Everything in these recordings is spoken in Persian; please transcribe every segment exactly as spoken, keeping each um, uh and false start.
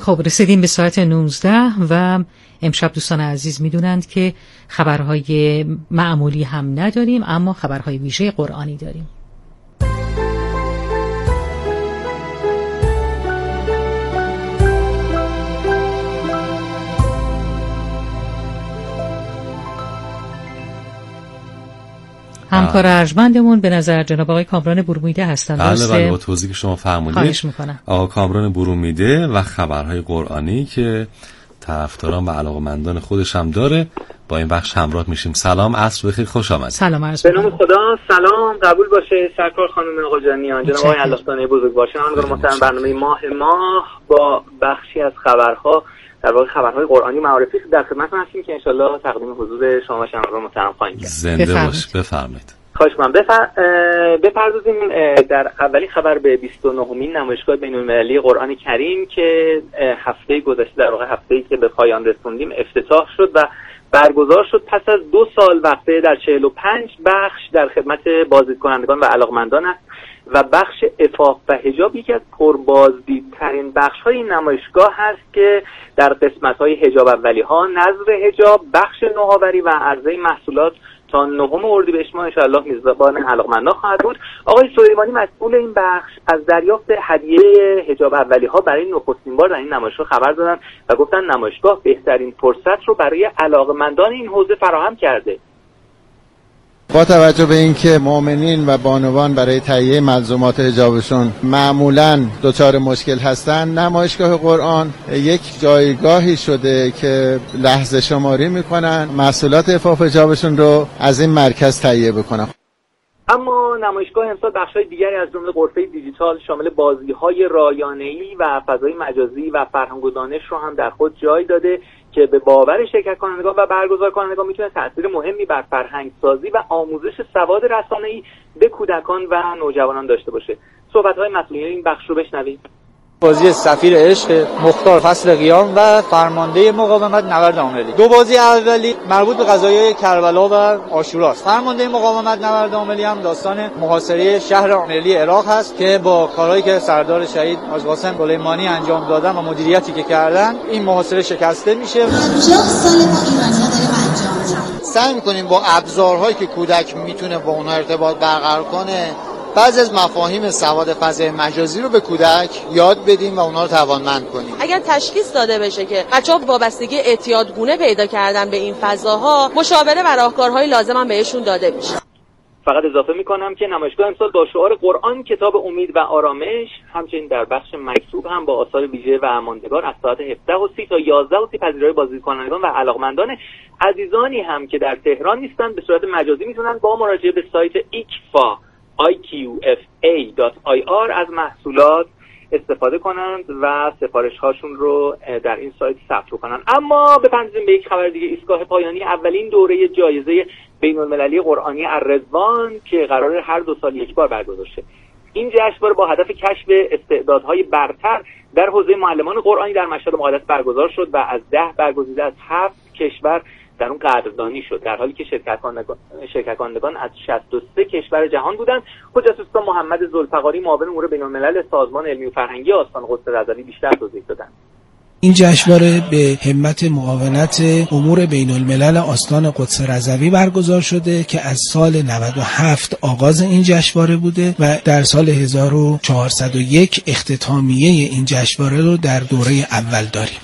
خب رسیدیم به ساعت نوزده و امشب دوستان عزیز میدونند که خبرهای معمولی هم نداریم، اما خبرهای ویژه قرآنی داریم. همکار ارجمندمون به نظر جناب آقای کامران برومیده هستند. بله بله، با توضیحی که شما فرمودید. خواهش میکنم. آقا کامران برومیده و خبرهای قرآنی که طرفداران و علاقه‌مندان خودش هم داره، با این بخش همراه میشیم. سلام، عصر بخیر، خوش آمدید. سلام عرض به نام خدا. سلام، قبول باشه سرکار خانم آقا جانیان، جناب آقای الله‌دانه بزرگ باشه. من محترم برنامه ماه ماه با بخشی از خبرها، در واقع خبرهای قرآنی معرفی در خدمتتون هستیم که انشالله تقدیم حضور شما و شنوندگان محترم خواهیم کرد. زنده باش، بفرمایید. خواهش می‌کنم. بفر... بپردازیم در اولین خبر به بیست و نهمین نمایشگاه بین‌المللی قرآن کریم که هفته گذشته، در واقع هفته‌ای که به پایان رسوندیم، افتتاح شد و برگزار شد پس از دو سال وقفه در چهل و پنج بخش در خدمت بازدیدکنندگان و علاقمندان است و بخش عفاف و حجاب یکی از پربازدیدترین بخش‌های این نمایشگاه هست که در قسمت‌های حجاب اولی‌ها، نظر حجاب، بخش نوآوری و عرضه محصولات تا نهم اردیبهشت ماه انشاءالله میزبان علاقمندان خواهد بود. آقای سلیمانی مسئول این بخش از دریافت هدیه حجاب اولی‌ها برای نخستین بار در این نمایشگاه خبر دادن و گفتن نمایشگاه بهترین فرصت رو برای علاقمندان این حوزه فراهم کرده. با توجه به اینکه مؤمنین و بانوان برای تهیه ملزومات حجابشون معمولاً دچار مشکل هستن، نمایشگاه قرآن یک جایگاهی شده که لحظه شماری میکنن محصولات عفاف حجابشون رو از این مرکز تهیه بکنن. اما نمایشگاه امسال بخش‌های دیگری از جمله غرفه دیجیتال شامل بازی‌های رایانه‌ای و فضای مجازی و فرهنگ و دانش رو هم در خود جای داده که به باور شرکت کنندگان و برگزار کنندگان میتونه تاثیر مهمی بر فرهنگ سازی و آموزش سواد رسانه‌ای به کودکان و نوجوانان داشته باشه. صحبت‌های مسئولین این بخش رو بشنوید. بازی سفیر عشق، مختار فصل قیام و فرمانده مقاومت نبرد عاملی. دو بازی اولی مربوط به قضایای کربلا و عاشورا است. فرمانده مقاومت نبرد عاملی هم داستان محاصره شهر عاملی عراق هست که با کارهایی که سردار شهید حاج قاسم سلیمانی انجام دادن و مدیریتی که کردن این محاصره شکسته میشه. پنجاه سال ما ایرانی‌ها داریم انجام میدیم. سعی می‌کنیم با ابزارهایی که کودک میتونه با اونها ارتباط برقرار کنه بعضی از مفاهیم سواد فضای مجازی رو به کودک یاد بدیم و اونا رو توانمند کنیم. اگر تشخیص داده بشه که بچه‌ها وابستگی اعتیادگونه پیدا کردن به این فضاها، مشاوره و راهکارهای لازم هم بهشون داده میشه. فقط اضافه میکنم که نمایشگاه امسال با شعار قرآن کتاب امید و آرامش، همچنین در بخش مکتوب هم با آثار ویژه و ماندگار از ساعت هفده و سی تا یازده و سی پذیرای بازدیدکنندگان و علاقمندان عزیزانی هم که در تهران نیستند به صورت مجازی میتونن با مراجعه به سایت ایکفا آی کیو اف ای دات آی آر از محصولات استفاده کنند و سفارش هاشون رو در این سایت ثبت کنند. اما بپردازیم به یک خبر دیگه. ایستگاه پایانی اولین دوره جایزه بین‌المللی قرآنی الرضوان که قرار هر دو سال یک بار برگزار شه. این جشنواره با هدف کشف استعدادهای برتر در حوزه معلمان قرآنی در مشهد مقدس برگزار شد و از ده برگزیده از هفت کشور در اون قدردانی شد، در حالی که شرکت کنندگان شرکت کنندگان از شصت و سه کشور جهان بودند. حجت الاسلام محمد ذوالفقاری معاون امور بین‌الملل سازمان علمی و فرهنگی آستان قدس رضوی بیشتر توضیح دادند. این جشنواره به همت معاونت امور بین الملل آستان قدس رضوی برگزار شده که از سال نود و هفت آغاز این جشنواره بوده و در سال هزار و چهارصد و یک اختتامیه این جشنواره رو در دوره اول داریم.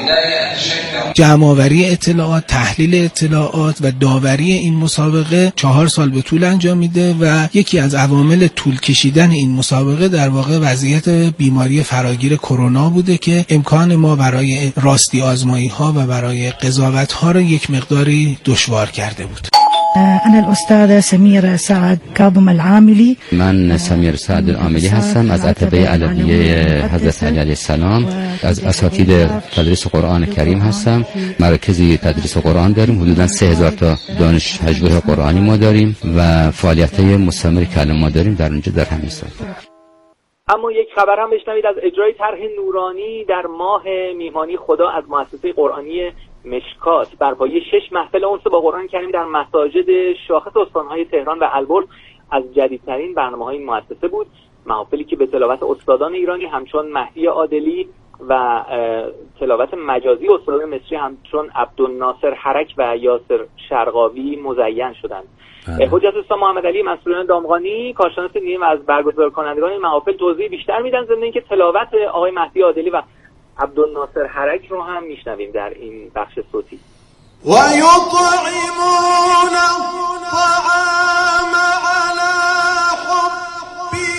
جمع‌آوری اطلاعات، تحلیل اطلاعات و داوری این مسابقه چهار سال به طول انجام میده و یکی از عوامل طول کشیدن این مسابقه در واقع وضعیت بیماری فراگیر کرونا بوده که امکان ما برای راستی آزمایی ها و برای قضاوت ها رو یک مقداری دشوار کرده بود. أنا الأستاذة سميرة سعد كاظم العاملي. من سمیر سعد العاملی هستم از اتباع علویه حضرت علی علیه السلام، از اساتید تدریس قرآن کریم هستم. مرکزی تدریس قرآن داریم، حدوداً سه هزار تا دانش پژوه قرآنی ما داریم و فعالیت‌های مستمر کلام ما داریم در اونجا در همین سال. اما یک خبر هم بشنوید از اجرای طرح نورانی در ماه میهمانی خدا از مؤسسه قرآنی مشکات بر پایه شش محفل انس با قرآن کریم در مساجد شاخص استانهای تهران و البرز از جدیدترین برنامه‌های این مؤسسه بود. محافلی که به تلاوت استادان ایرانی همچون مهدی عادلی، و تلاوت مجازی استادان مصری همچون عبدالناصر حرک و یاسر شرقاوی مزین شدند. حجت اسلام محمد علی مسئولان دامغانی کارشناس دینی و از برگزار کنندگان این محافل توضیح بیشتر میدن، ضمن اینکه تلاوت آقای مهدی عادلی و عبدالناصر حرک رو هم میشنویم در این بخش صوتی. و یطعمون الطعام علی حبه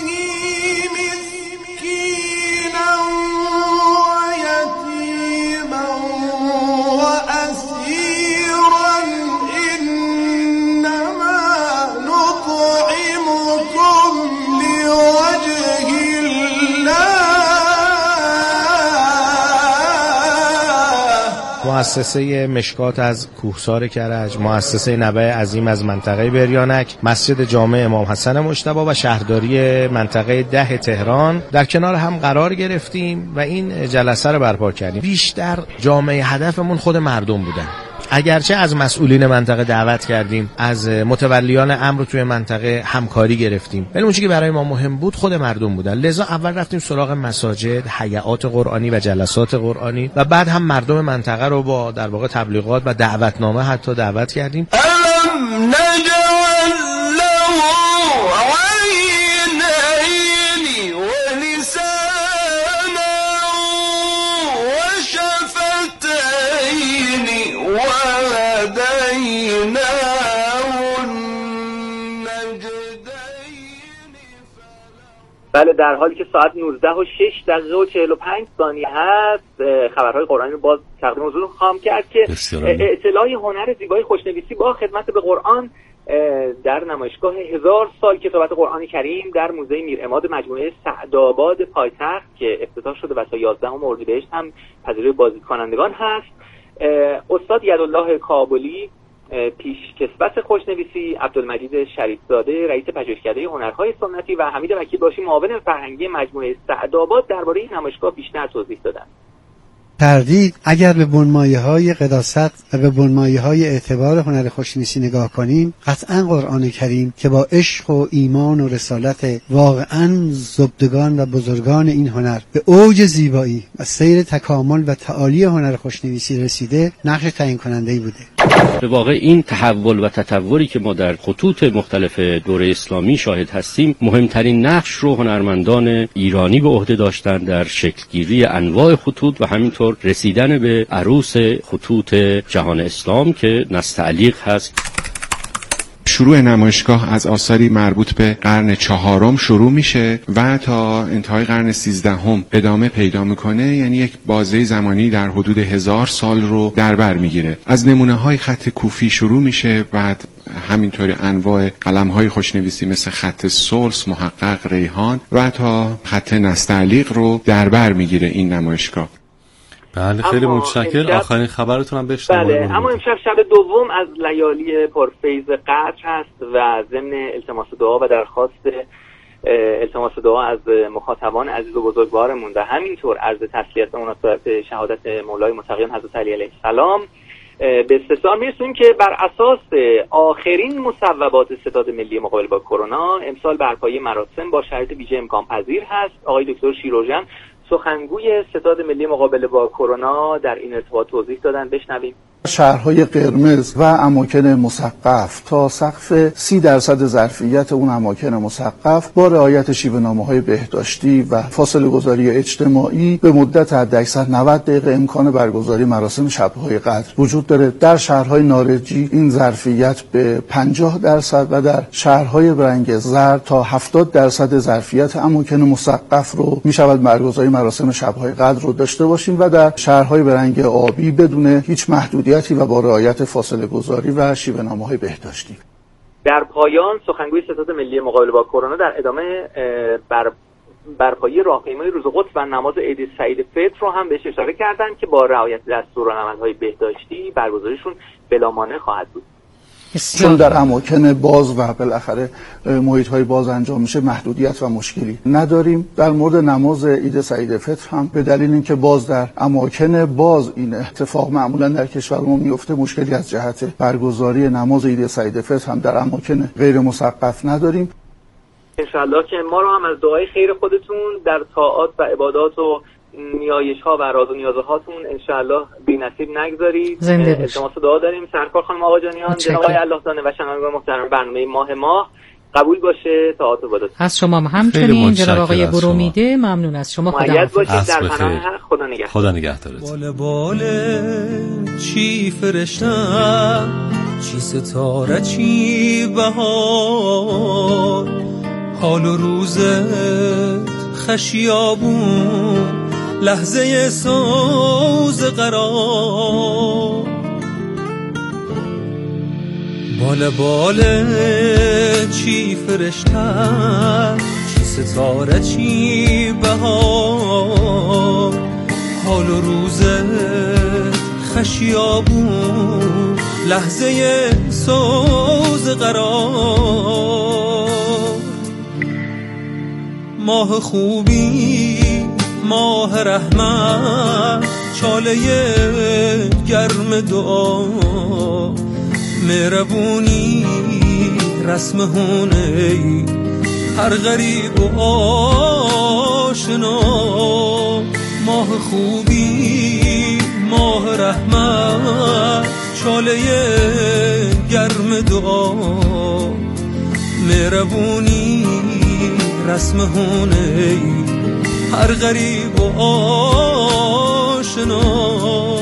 مسکینا و یتیما و اسیرا انما نطعمكم لوجه الله. مؤسسه مشکات از کوهسار کرج، مؤسسه نبع عظیم از منطقه بریانک، مسجد جامع امام حسن مجتبی و شهرداری منطقه ده تهران در کنار هم قرار گرفتیم و این جلسه رو برپا کردیم. بیشتر جامعه هدفمون خود مردم بودن. اگرچه از مسئولین منطقه دعوت کردیم، از متولیان امر توی منطقه همکاری گرفتیم، ولی اون چیزی که برای ما مهم بود خود مردم بودن. لذا اول رفتیم سراغ مساجد، هیئات قرآنی و جلسات قرآنی و بعد هم مردم منطقه رو با در واقع تبلیغات و دعوتنامه حتی دعوت کردیم. الم نجعل له عینین و لسانا و شفتین و بله، در حالی که ساعت نوزده و شش دقیقه و چهل و پنج ثانیه هست، خبرهای قرآنی رو باز تقدیم حضور خواهم کرد که اطلاع هنر زیبای خوشنویسی با خدمت به قرآن در نمایشگاه هزار سال کتابت قرآن کریم در موزه میرعماد مجموعه سعدآباد پایتخت که افتتاح شده و تا یازدهم اردیبهشت هم پذیرای بازدیدکنندگان هست، استاد یدالله کابلی پیش کسبت خوشنویسی، عبدالمجید شریفزاده رئیس پژوهشکده هنرهای سنتی و حمید وکیل باشی معاون فرهنگی مجموعه سعدآباد درباره این نمایشگاه بیشتر توضیح دادند. تردید اگر به بنمایه‌های قداست و به بنمایه‌های اعتبار هنر خوشنویسی نگاه کنیم، قطعاً قرآن کریم که با عشق و ایمان و رسالت واقعاً زبدگان و بزرگان این هنر به اوج زیبایی و سیر تکامل و تعالی هنر خوشنویسی رسیده، نقش تعیین کننده‌ای بوده. به واقع این تحول و تطوری که ما در خطوط مختلف دوره اسلامی شاهد هستیم، مهمترین نقش رو هنرمندان ایرانی به عهده داشتن در شکلگیری انواع خطوط و همینطور رسیدن به عروس خطوط جهان اسلام که نستعلیق هست. شروع نمایشگاه از آثاری مربوط به قرن چهارم شروع میشه و تا انتهای قرن سیزدهم ادامه پیدا میکنه، یعنی یک بازه زمانی در حدود هزار سال رو در بر میگیره. از نمونه های خط کوفی شروع میشه، بعد همینطوری انواع قلم های خوشنویسی مثل خط سلس، محقق، ریحان و تا خط نستعلیق رو در بر میگیره این نمایشگاه. بله، خیلی متشکرم. آخرین خبرتون هم بشنویم. بله، اما امشب شب دوم از لیالی پرفیض قدر هست و ضمن التماس دعا و درخواست التماس دعا از مخاطبان عزیز و بزرگوارمون و همینطور عرض تسلیت به مناسبت شهادت مولای متقیان حضرت علی علیه السلام به استفسار میرسونیم که بر اساس آخرین مصوبات ستاد ملی مقابله با کرونا امسال برپایی مراسم با شرایط ویژه امکان پذیر هست. آقای دکتر شیروژن سخنگوی ستاد ملی مقابله با کرونا در این ارتباط توضیح دادن. بشنویم. شهرهای قرمز و اماکن مسقف تا سقف سی درصد ظرفیت اون اماکن مسقف با رعایت شیوه‌نامه‌های بهداشتی و فاصله گذاری اجتماعی به مدت حداکثر نود دقیقه امکان برگزاری مراسم شب‌های قدر وجود داره. در شهرهای نارنجی این ظرفیت به پنجاه درصد و در شهرهای برنگ زرد تا هفتاد درصد ظرفیت اماکن مسقف رو می‌شود برگزاری مراسم شب‌های قدر رو داشته باشیم و در شهرهای برنگ آبی بدون هیچ محدودیتی و با رعایت فاصله گذاری و شیوه‌نامه‌های بهداشتی. در پایان سخنگوی ستاد ملی مقابله با کرونا در ادامه بر برپایی راهپیمای روز قدس و نماز عید سعید فطر رو هم بهش اشاره کردند که با رعایت دستورالعمل‌های بهداشتی برگزاریشون بلامانع خواهد بود. چون در اماکن باز و بالاخره محیط‌های باز انجام میشه محدودیت و مشکلی نداریم. در مورد نماز عید سعید فطر هم به دلیل اینکه باز در اماکن باز این اتفاق معمولا در کشور ما میفته، مشکلی از جهت برگزاری نماز عید سعید فطر هم در اماکن غیر مسقف نداریم. انشالله که ما رو هم از دعای خیر خودتون در طاعات و عبادات و نیایش ها و راز و نیازهاتون انشاءالله بی نصیب نگذارید. زنده باشید. التماس دعا داریم. سرکار خانم آقاجانیان، جناب آقای الله دانه و شنوندگان محترم برنامه ماه ماه قبول باشه. تا عبادت از شما همچنین جناب آقای برومیده ممنون از شما. خدا باشید. در پناه حق. خدا نگهدار. خدا نگهدارت. بال بال چی فرشتم، چی ستاره، چی بهار، حال و روزت خشیابون، لحظه سوز قرار. بال بال چی فرشتم، چی ستاره، چی بهار، حال و روزت خشیابون، لحظه سوز قرار. ماه خوبی، ماه رحمت، چاله گرم دعا، مهربونی رسم هونه هر غریب و آشنا. ماه خوبی، ماه رحمت، چاله گرم دعا، مهربونی رسم هونه هر غریب و آشنا.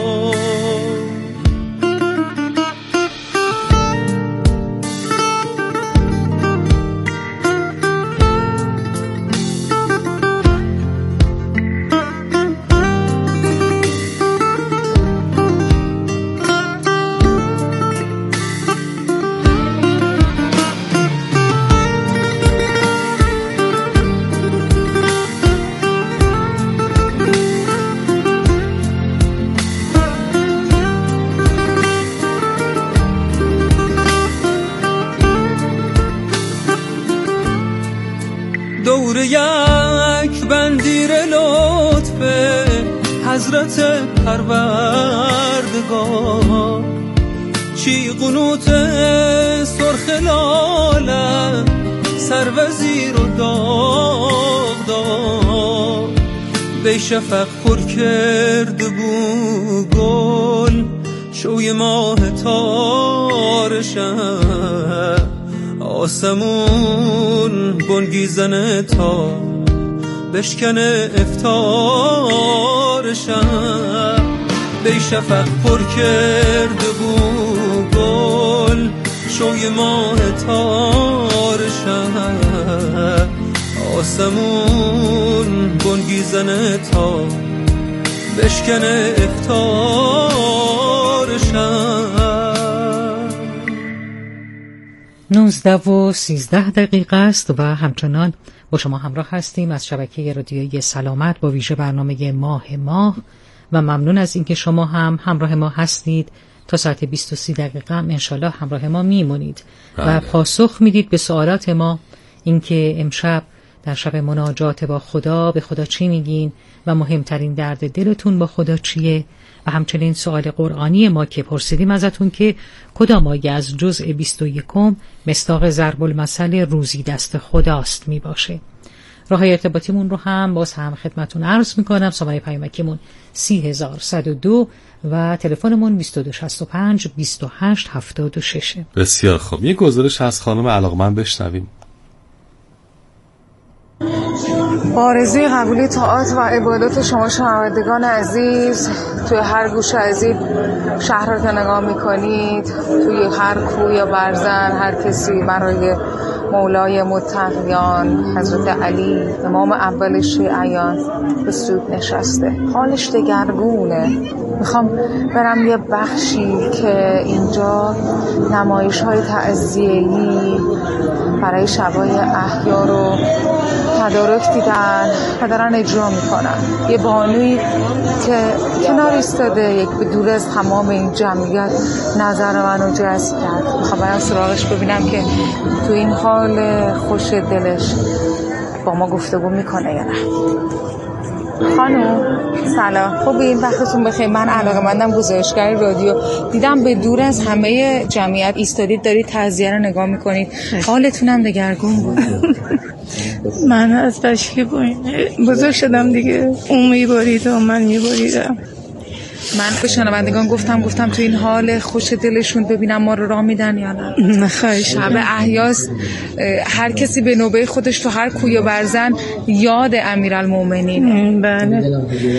دور یک بندیر لطف حضرت پروردگار، چی قنوت سرخ لاله سر وزیر و داغدار. بی شفق پر کرده بو گل شوی ماه تارشم، آسمون بنگیزنه تا بشکنه افتارشم. بی شفق پر کرده بو گل شوی ماه تارشم، آسمون بنگیزنه تا بشکنه افتارشم. نوزده و سیزده دقیقه است و همچنان با شما همراه هستیم از شبکه رادیویی سلامت با ویژه برنامه ماه ماه و ممنون از اینکه شما هم همراه ما هستید. تا ساعت بیست و سی دقیقه هم انشالله همراه ما میمونید و پاسخ میدید به سوالات ما، اینکه امشب در شب مناجات با خدا به خدا چی میگین و مهمترین درد دلتون با خدا چیه، و همچنین سوال قرآنی ما که پرسیدیم ازتون که کدام آیه از جزء بیست و یکم مصداق ضرب المثل روزی دست خداست می باشه. راه ارتباطیمون رو هم باز هم خدمتون عرض میکنم. شماره پیامکیمون سی هزار و صد و دو و تلفنمون بیست و دو شصت و پنج بیست و هشت هفتاد و شش. بسیار خوب، یک گزارش از خانم علاقمند بشنویم. آرزوی قبولی طاعات و عبادات شما شنوندگان عزیز توی هر گوشه از این شهر رو که نگاه میکنید، توی هر کوه یا برزن، هر کسی برای مولای متقیان حضرت علی امام اول شیعیان به سود نشسته. حالش دگرگونه. میخوام برم یه بخشی که اینجا نمایش های تعزیه‌ای برای شبای احیا رو تدارک دیدن و دارن اجرا میکنن. یه بانوی که کنار ایستاده، یک به دور از تمام این جمعیت نظر منو جذب کرد. میخوام برم سراغش ببینم که تو این حال خوش دلش با ما گفتگو میکنه یا نه. خانم سلام، خوبین؟ وقتتون بخیر. من علاقه‌مندم گزارشگر رادیو. دیدم به دور از همه جمعیت ایستادید دارید تعزیه رو نگاه میکنید. حالتونم دگرگون بود. من از بچگی بزرگ شدم دیگه، اون میبارید و من میباریدم. من به شنوندگان گفتم گفتم تو این حال خوش دلشون ببینم ما رو راه میدن یا نه. نه خواهش. شب احیاس هر کسی به نوبه خودش تو هر کوی و برزن یاد امیرالمومنین. بله.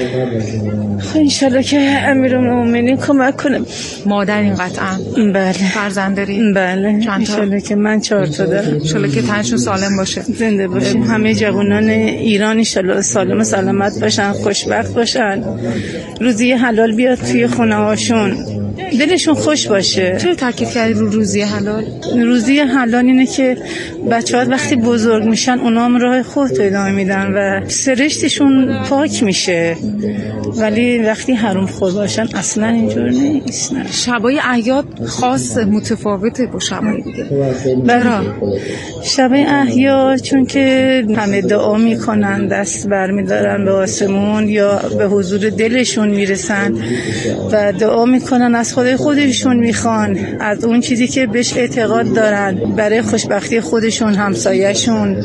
خب انشالله که امیرالمومنین کمک کنه. مادرین قطعا. بله. فرزند دارین؟ بله. انشالله که من چهار تا دارم. انشالله که تنشون سالم باشه. زنده باشین. همه جوانان ایران انشالله سالم و سلامت باشن، خوشبخت باشن. روزی حلال بیاد توی خونه هاشون، دلشون خوش باشه. چرا تاکید کردی رو روزی حلال؟ روزی حلال اینه که بچه‌ها وقتی بزرگ میشن اونا هم راه خود ادامه میدن و سرشتشون پاک میشه، ولی وقتی حرام خور باشن اصلا اینجور نیست. نه. شبای اعیاد خاص متفاوته با شبای دیگه. برا شبای اعیاد چون که همه دعا میکنن، دست برمیدارن به آسمون یا به حضور دلشون میرسن و دعا میکنن، از خدای خودشون میخوان، از اون چیزی که بهش اعتقاد دارن برای خوشبختی خودشون، همسایه‌شون،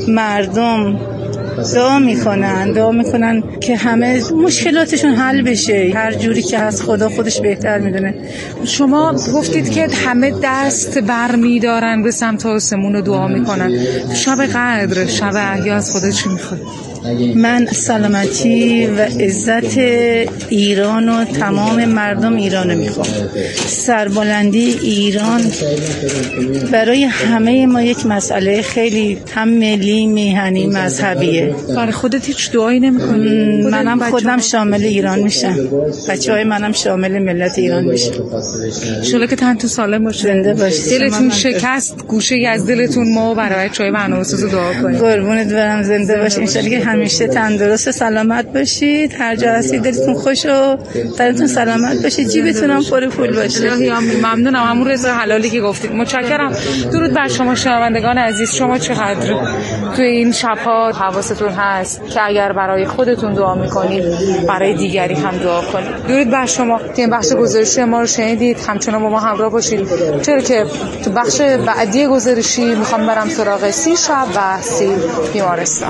مردم. دعا میکنن دعا میکنن که همه مشکلاتشون حل بشه، هر جوری که از خدا خودش بهتر میدونه. شما گفتید که همه دست بر میدارن به سمت آسمون و دعا میکنن. شب قدر، شب احیا از خدا چی میخواد؟ من سلامتی و عزت ایران و تمام مردم ایران رو میخوام. سربلندی ایران برای همه ما یک مسئله خیلی هم ملی، میهنی، مذهبیه. برای خودت هیچ دعایی نمی‌کنی؟ منم خودم شامل ایران میشم، بچه‌های منم شامل ملت ایران میشم. انشالله که تنتون سالم باشه، زنده باشید. دلتون شکست، گوشه‌ای از دلتون ما برای بچه‌های برنامه‌ساز دعا کنید. قربونت برم، زنده باشید. انشالله که همیشه تندرست و سلامت باشید، هر جا هستید دلتون خوش و دلتون سلامت باشه، جیبتون هم پر پول باشه. ممنونم. همون رضا حلالی که گفتید. متشکرم. درود بر شما شنوندگان عزیز. شما چقدر تو این شب‌ها حواستون هست که اگر برای خودتون دعا میکنید برای دیگری هم دعا کنید. درود بر شما که این بخش گزارشی ما رو شنیدید. همچنان با ما همراه باشید، چرا که تو بخش بعدی گزارشی میخوام برم سراغ سی شب و سی بیمارستان.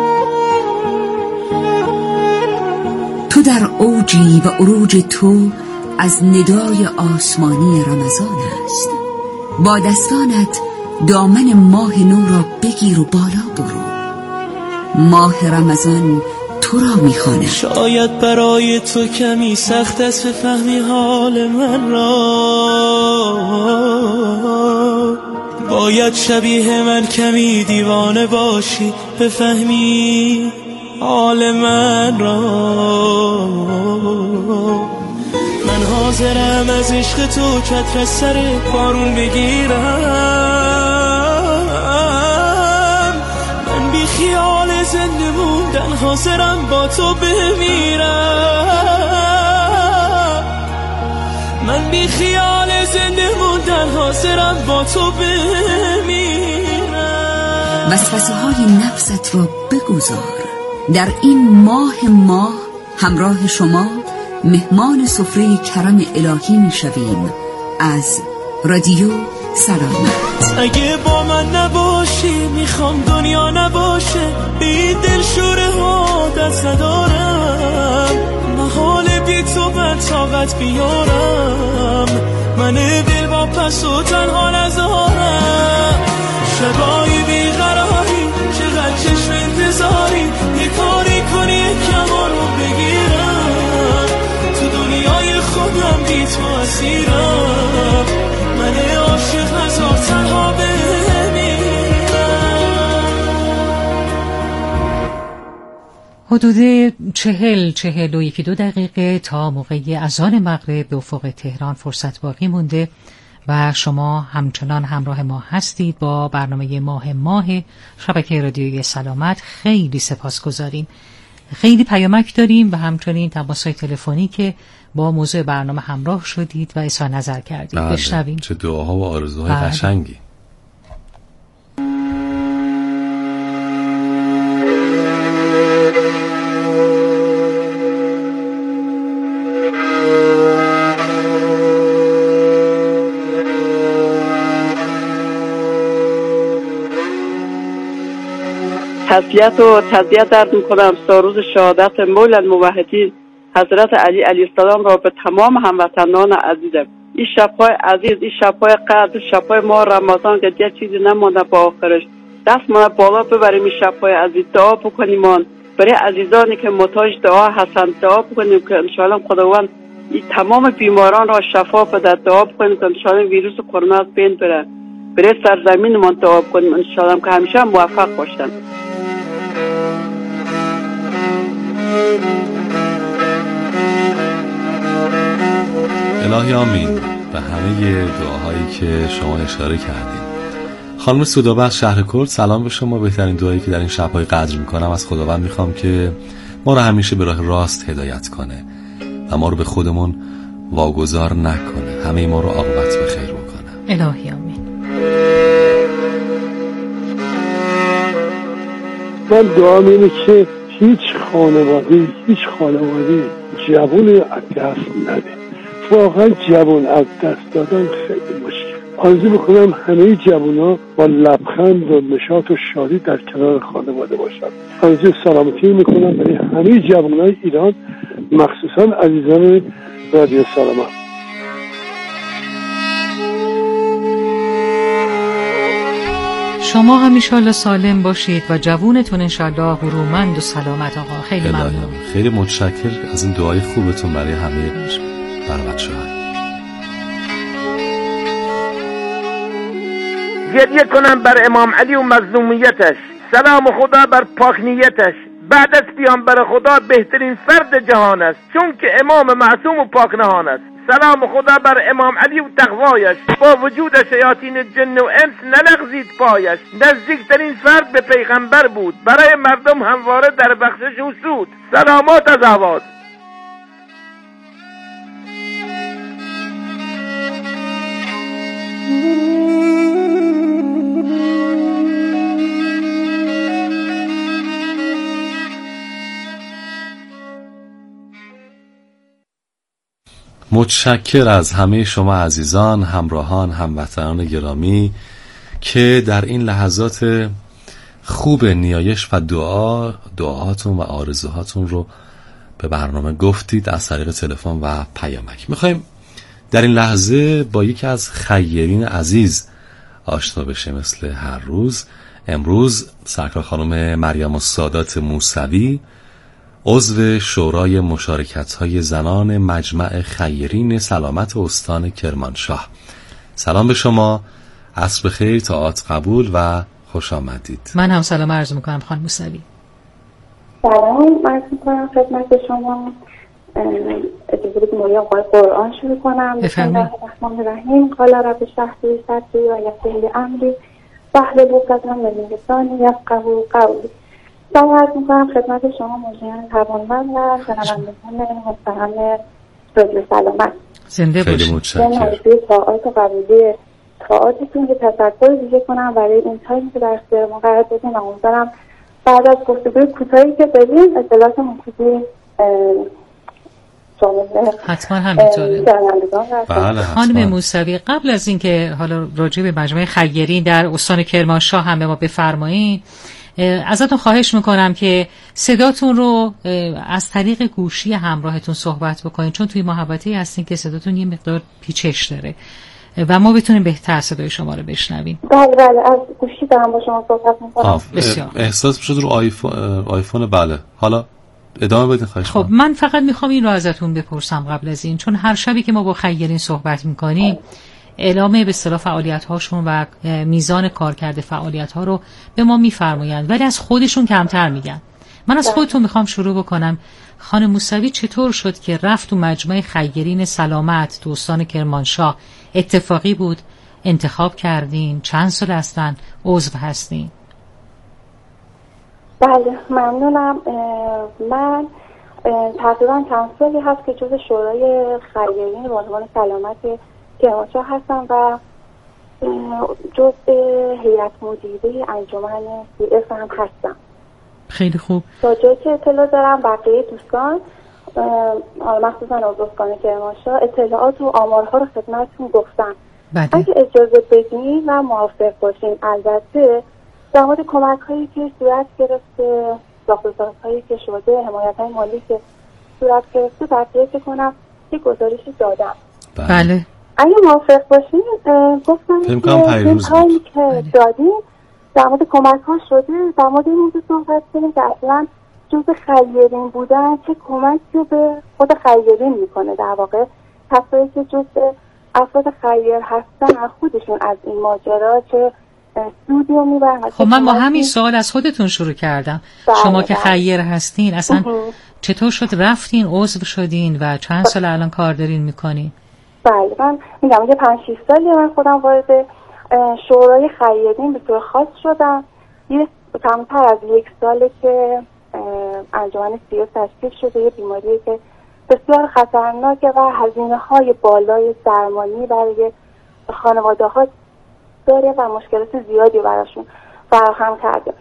تو در اوجی و عروج تو از ندای آسمانی رمضان است. با دستانت دامن ماه نو را بگیر و بالا برو. ماه رمضان تو را میخواند. شاید برای تو کمی سخت است بفهمی حال من را، باید شبیه من کمی دیوانه باشی بفهمی حال من را. من حاضرم از عشق تو چتر از سر بارون بگیرم، من بی خیال زنده موندن حاضرم با تو بمیرم، من بی خیال زنده موندن حاضرم با تو بمیرم. وسوسه های نفست را بگذار. در این ماه ماه همراه شما مهمان سفره کرم الهی می شویم از رادیو سلامت. اگه با من نباشی میخوام دنیا نباشه، بی دل شوره ها دست ندارم، محال بی تو بر طاقت بیارم، من دل با پس و تنها نذارم. شبایی بیقراری چقدر چشم انتظاری، یه کاری کنی یه کمار رو بگیرم، تو دنیای خودم بی تو اسیرم، من عاشق نذار تنها بمیرم. حدود چهل چهل و یکی دو دقیقه تا موقع اذان مغرب به افق تهران فرصت باقی مونده و شما همچنان همراه ما هستید با برنامه ماه ماه شبکه رادیویی سلامت. خیلی سپاسگزاریم. خیلی پیامک داریم و همچنین تماس‌های تلفنی که با موضوع برنامه همراه شدید و اظهار نظر کردید. بشنویم. چه دعاها و آرزوهای قشنگی. تسلیت و تذیت درد میکنم تا روز شهادت مولا الموحدین حضرت علی علیه السلام را به تمام هموطنان عزیزم. این شب‌های عزیز، این شب‌های قدر، شب‌های ما رمضان که دیگه چیزی نمونده با آخرش، دست ما بالا ببریم این شب‌های عزیز، دعا بکنیم برای عزیزانی که محتاج دعا هستند، دعا بکنیم که انشاءالله خداوند این تمام بیماران را شفا بده، دعا بکنیم که انشاءالله ویروس کرونا از بین بره، برای سرزمین ما دعا بکنیم انشاءالله که همیشه موفق باشن. الهی آمین به همه دعاهایی که شما اشاره کردید. خانم سودابخش شهر کرد، سلام به شما. بهترین دعایی که در این شب‌های قدر میکنم از خداوند میخوام که ما رو همیشه به راه راست هدایت کنه و ما رو به خودمون واگذار نکنه، همه ما رو عاقبت به خیر بکنه. الهی آمین. من دعام اینه که هیچ خانوادی هیچ خانوادی جوون از دست نده. واقعا جوان از دست دادن خیلی مشکل. آرزو میکنم همه جوونا با لبخند و نشاط و شادی در کنار خانواده باشن. آرزو سلامتی میکنم برای همه جوانای ایران، مخصوصا عزیزان رادیو سلامت. شما هم انشالله سالم باشید و جوونتون انشالله هرومند و سلامت. آقا خیلی ممنون، خیلی متشکر از این دعای خوبتون برای همه برای بچه‌ها. گریه کنم بر امام علی و مظلومیتش، سلام خدا بر پاکنیتش، بعد از پیامبر خدا بهترین فرد جهان است، چون که امام معصوم و پاک نهان است. سلام خدا بر امام علی و تقوایش، با وجود شیاطین جن و انس نلغزید پایش. نزدیکترین فرد به پیغمبر بود، برای مردم همواره در بخشش و سود. سلامات از آواز. متشکر از همه شما عزیزان، همراهان، هموطنان گرامی که در این لحظات خوب نیایش و دعا دعاهاتون و آرزوهاتون رو به برنامه گفتید از طریق تلفن و پیامک. میخوایم در این لحظه با یکی از خیرین عزیز آشنا بشه مثل هر روز. امروز سرکار خانم مریم السادات موسوی، عضو شورای مشارکت‌های زنان مجمع خیرین سلامت استان کرمانشاه. سلام به شما، عصر بخیر، طاعات قبول و خوش آمدید. من هم سلام عرض میکنم خانم موسوی. سلام عرض میکنم خدمت شما. اجازه بدید مولی آقای قرآن شروع کنم. بسم الله الرحمن الرحیم. قال رب اشرح لي صدري ويسر لي امري واحلل عقدة من لساني يفقهوا قولي. سلام عرض میکنم خدمت شما مجریان توانمند و شنوندگان محترم رادیو سلامت. زنده باشید. خیلی متشکرم. طاعات و قبولی طاعاتتون که تشکر ویژه کنم برای این تایمی که در اختیار ما قرار دادین. امیدوارم بعد از گفتگوی کوتاهی که دادین اطلاعات مفیدی حتما همینطوره. بله خانم موسوی، قبل از اینکه حالا راجع به مجمع خیرین در استان کرمانشاه هم به ما بفرمایید، ازتون خواهش میکنم که صداتون رو از طریق گوشی همراهتون صحبت بکنید، چون توی محوطه‌ای هستین که صداتون یه مقدار پیچش داره و ما بتونیم بهتر صدای شما رو بشنویم. بله بله از گوشی دارم با شما صحبت میکنم. بسیار احساس شد رو آیفون آیفون بله. حالا ادامه بدین خواهش خب من فقط میخوام این رو ازتون بپرسم قبل از این، چون هر شبی که ما با خیرین صحبت میکنیم اعلام به اصطلاح فعالیت هاشون و میزان کارکرد فعالیت ها رو به ما میفرمایند، ولی از خودشون کمتر میگن. من از خودتون میخوام شروع بکنم. خانم موسوی چطور شد که رفت تو مجمع خیرین سلامت تو استان کرمانشاه؟ اتفاقی بود؟ انتخاب کردین؟ چند سال هستن عضو هستین؟ بله ممنونم. من تقریبا چند سالی هست که جز شورای خیرین بانوان سلامت کرمانشاه هستم و جز هیئت مدیره انجمن سی اف هم هستم. خیلی خوب. تا جایی که اطلاع دارم بقیه دوستان مخصوصا عضوستان کرمانشاه اطلاعات و آمارها رو خدمتتون گفتم. بله. اگه اجازه بدین و موافق باشین، البته در مورد کمک هایی که صورت گرفته، ساخت‌وساز هایی که شده، حمایت های مالی که صورت گرفته، تقریبا فکر کنم که گزارشی دادم. بله. اگه موافق باشین گفتم که کمک‌هایی که دادیم در مورد کمک ها شده، در مورد این موضوع صحبت کنیم که اصلا جز خیرین بودن چه کمکی رو به خود خیرین میکنه. در واقع کسایی که جز افراد خیر هستن خودشون از این ماجرا چه سودی رو میبرن. خب من با همین سوال از خودتون شروع کردم. بله شما بله. که خیر هستین اصلا چطور شد رفتین عضو شدین و چند سال الان کار دارین میکنین؟ بله من میگم یه پنج شیش سالی من خودم وارد شورای خیرین به طور خاص شدم. یه کمتر از یک ساله که انجمن سیاس تشکیل شده. یه بیماریه که بسیار خطرناکه و هزینه های بالای درمانی برای خانواده ها داره و مشکلات زیادی براشون فراهم کرده.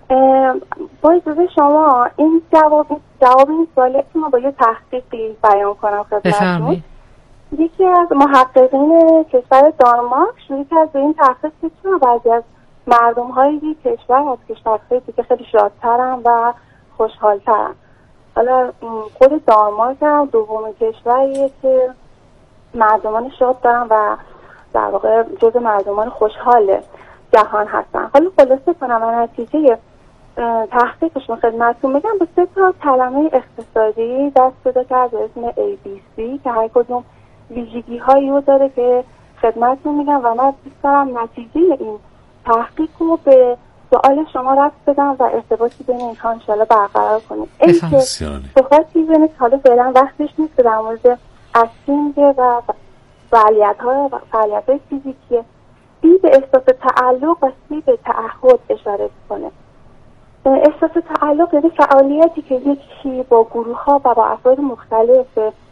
با اجازه شما این جواب جواب این سوالی که ما با یه تحقیقی بیان کنم خدمتتون. یکی از محققین کشور دانمارک شروع کرد به این تحقیق که چرا بعضی از مردم های کشور از کشورهای دیگه خیلی شادترن و خوشحالترن. حالا خود دانمارک هم دومین کشوریه که مردمان شاد دارن و در واقع جز مردمان خوشحال جهان هستن. حالا خلاصه کنم و نتیجه تحقیقشون خدمتتون بگم. با سه تا کلمه اقتصادی دست پیدا کرد به اسم ای بی سی که هر کدوم ویژگی هایی رو داره که خدمتتون میگم و من دوست دارم نتیجه این تحقیق رو به سوال شما رفت بدم و ارتباطی بین اینها انشاءالله برقرار کنیم. این که صحبتی بین حالا فعلا وقتش نیست در مورد اکتینگ و فعالیت های فعالیت های فیزیکیه. بی به احساس تعلق و سی به تعهد اشاره کنه. احساس تعلق یعنی فعالیتی که یکی با گروه ها و با افراد مختلف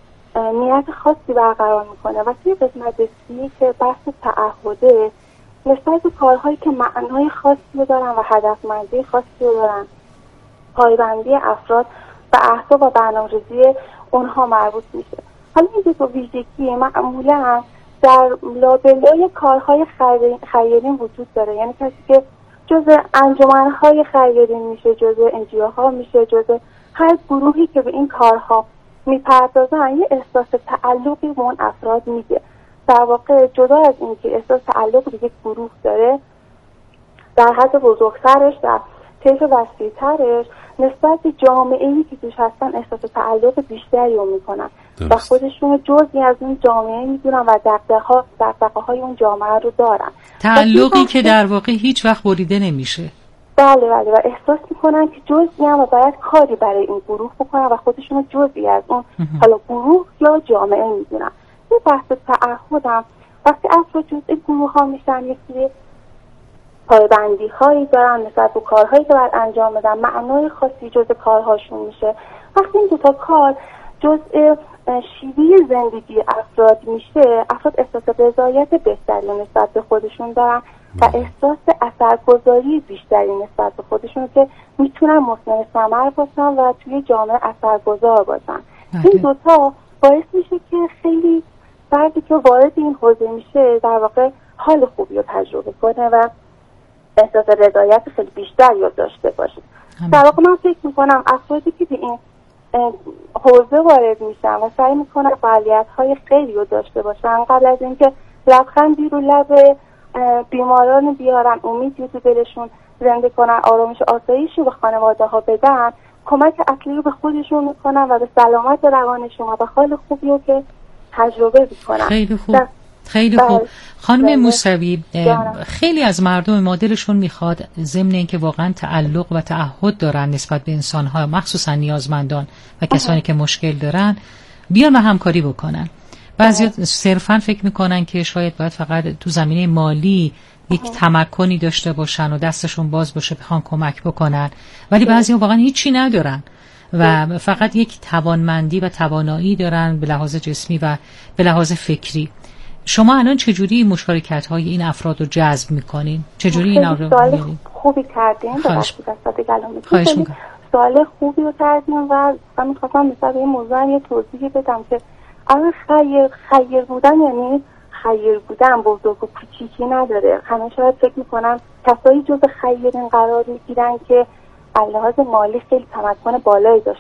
نیت خاصی برقرار میکنه و توی قسمت سی که بحث تعهده نسبت به کارهایی که معنای خاصی رو دارن و هدفمندی خاصی رو دارن، پایبندی افراد و اهداف و برنامه‌ریزی اونها مربوط میشه. حالا این دو ویژگی معمولا در لابلای کارهای خیرین وجود داره. یعنی کسی که جزء انجمنهای خیرین میشه، جزء انجیو ها میشه، جزء هر گروهی که به این کارها میپردازن یه احساس تعلقی به اون افراد میده. در واقع جدا از این که احساس تعلق به یک گروه داره، در حد بزرگترش در طیف وسیع‌ترش نسبت به جامعه‌ای که توش هستن احساس تعلق بیشتری رو میکنن و خودشون جزئی از اون جامعه میدونن و دغدغه‌ها دغدغه‌های اون جامعه رو دارن. تعلقی که در واقع هیچ وقت بریده نمیشه. بله بله و احساس میکنن که جزئی هم و باید کاری برای این گروه بکنن و خودشون جزئی از اون حالا گروه یا جامعه میدونن. این بحث تعهدم وقتی افراد جزئی گروه ها میشن یک سری پایبندی هایی دارن نسبت به کارهایی که باید انجام بدن، معنای خاصی جزء کارهاشون میشه. وقتی این دوتا کار جزء شیوه زندگی افراد میشه، افراد احساس رضایت بهتری نسبت به خودشون دارن و احساس اثرگذاری بیشتری نسبت به خودشون که میتونن مثمر ثمر باشن و توی جامعه اثرگذار باشن. این دوتا باعث میشه که خیلی فردی که وارد این حوزه میشه در واقع حال خوبی رو تجربه کنه و احساس رضایت خیلی بیشتری رو داشته باشه. در واقع من فکر میکنم افرادی که به این حوزه وارد میشن و سعی میکنن فعالیت‌های خیلی رو داشته باشن، قبل از اینکه لبخندی رو لب بیماران بیارن، امیدی تو دلشون زنده کنن، آرامش آسایشی به خانواده ها بدن، کمک اصلی رو به خودشون میکنن و به سلامت روانشون و به حال خوبی رو که تجربه میکنن. خیلی خوب. خیلی خوب. خانم موسوی، خیلی از مردم مادرشون میخواد ضمن اینکه واقعا تعلق و تعهد دارن نسبت به انسان‌ها، مخصوصا نیازمندان و کسانی که مشکل دارن، بیان و همکاری بکنن. بعضی صرفا فکر میکنن که شاید باید فقط تو زمینه مالی یک تمکنی داشته باشن و دستشون باز باشه بخوان کمک بکنن، ولی بعضی واقعا هیچی ندارن و فقط یک توانمندی و توانایی دارن به لحاظ جسمی و به لحاظ فکری. شما الان چجوری مشارکت های این افراد رو جذب میکنین؟ چجوری این رو می‌بینید؟ خوبی کردین. خواهش خواهش میکنم. سوال خوبی رو کردین و من میخواستم مثلا این موضوع یه توضیحی بدم که الان خیر خیر بودن یعنی خیر بودن بزرگ و کوچیکی نداره. همه شاید فکر میکنن کسایی جز خیرین قرار میگیرن که از لحاظ مالی خیلی تمکن بالایی داشتن